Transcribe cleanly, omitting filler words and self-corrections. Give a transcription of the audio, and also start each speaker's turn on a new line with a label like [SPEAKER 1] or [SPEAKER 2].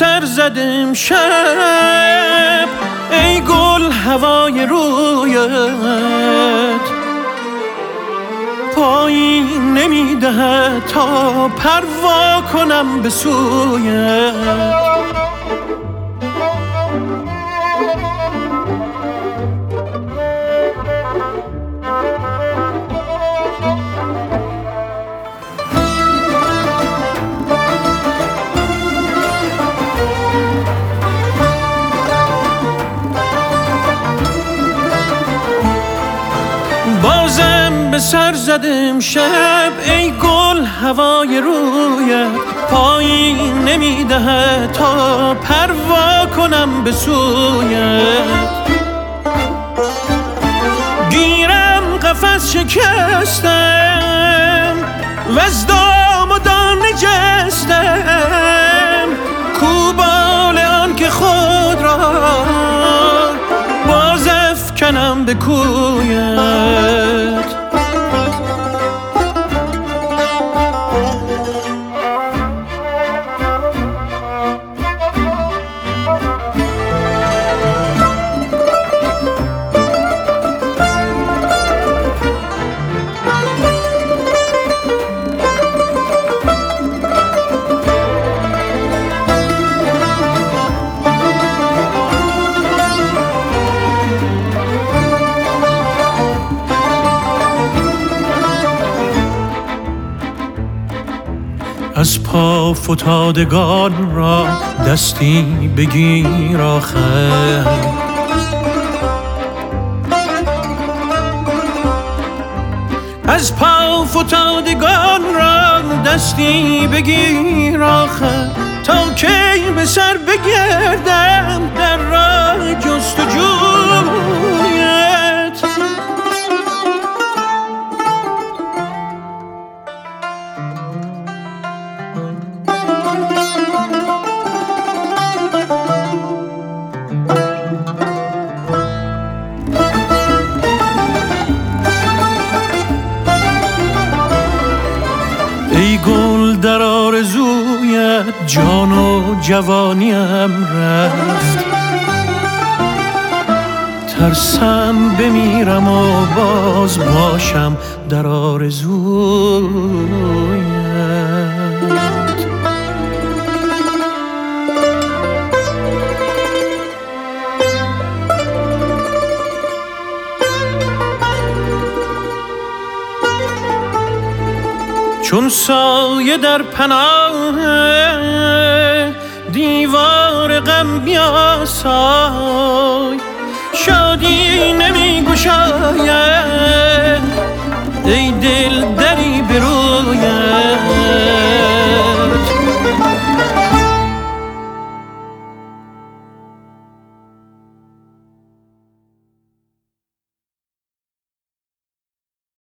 [SPEAKER 1] سر زدم شب ای گل هوای رویت پایین نمیده تا پروا کنم به سویت. بازم به سر زدم شب ای گل هوای رویت پایین نمیده تا پروا کنم به سویت. گیرم قفس شکستم و از دام و دان نجستم کوبال آن که خود را باز افکنم به کویت. از پا فتادگان را دستی بگیر آخر از پا فتادگان را دستی بگیر آخر تا کی به سر بگردم در راه جستجویت. ای گل در آرزویت جان و جوانیم رفت ترسم بمیرم و باز باشم در آرزویت. چون سایه در پناه دیوار غم بیاسای شادی نمی گشاید ای دل دری به رویت.